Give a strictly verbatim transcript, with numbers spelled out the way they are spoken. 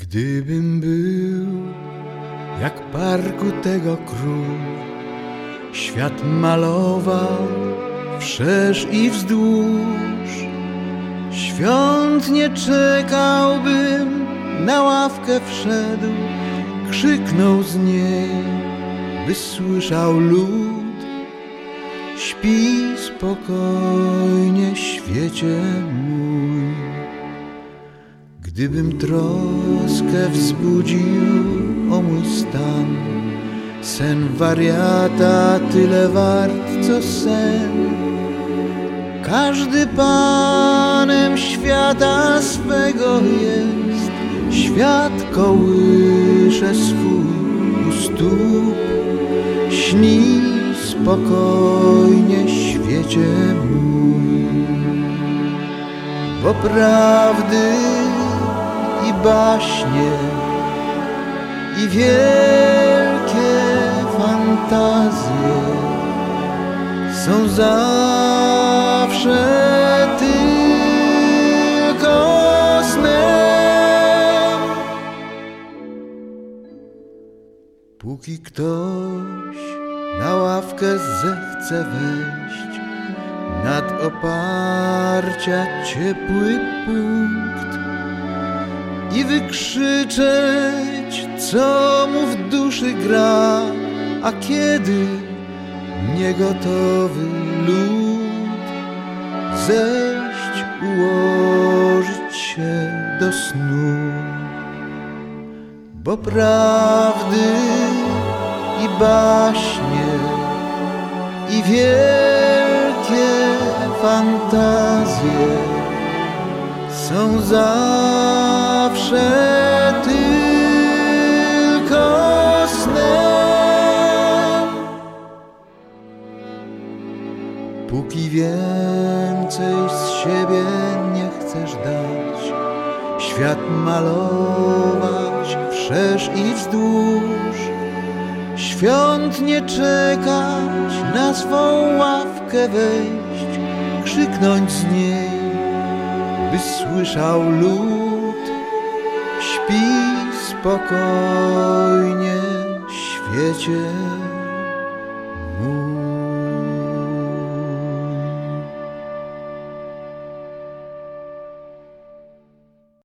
Gdybym był jak parku tego król, świat malował wszerz i wzdłuż, świąt nie czekałbym, na ławkę wszedł, krzyknął z niej, by słyszał lud. Śpi spokojnie, świecie mój. Gdybym troskę wzbudził o mój stan, sen wariata tyle wart co sen. Każdy panem świata swego jest, świat kołysze swój u stóp. Śnij spokojnie, świecie mój, bo prawdy i baśnie i wielkie fantazje są zawsze tylko snem. Póki ktoś na ławkę zechce wejść, nad oparcia ciepły punkt i wykrzyczeć, co mu w duszy gra, a kiedy niegotowy lud, zejść, ułożyć się do snu, bo prawdy i baśnie i wielkie fantazje są zawsze tylko snem. Póki więcej z siebie nie chcesz dać, świat malować wszerz i wzdłuż, świąt nie czekać, na swą ławkę wejść, krzyknąć z niej, by słyszał lud. Śpi spokojnie, świecie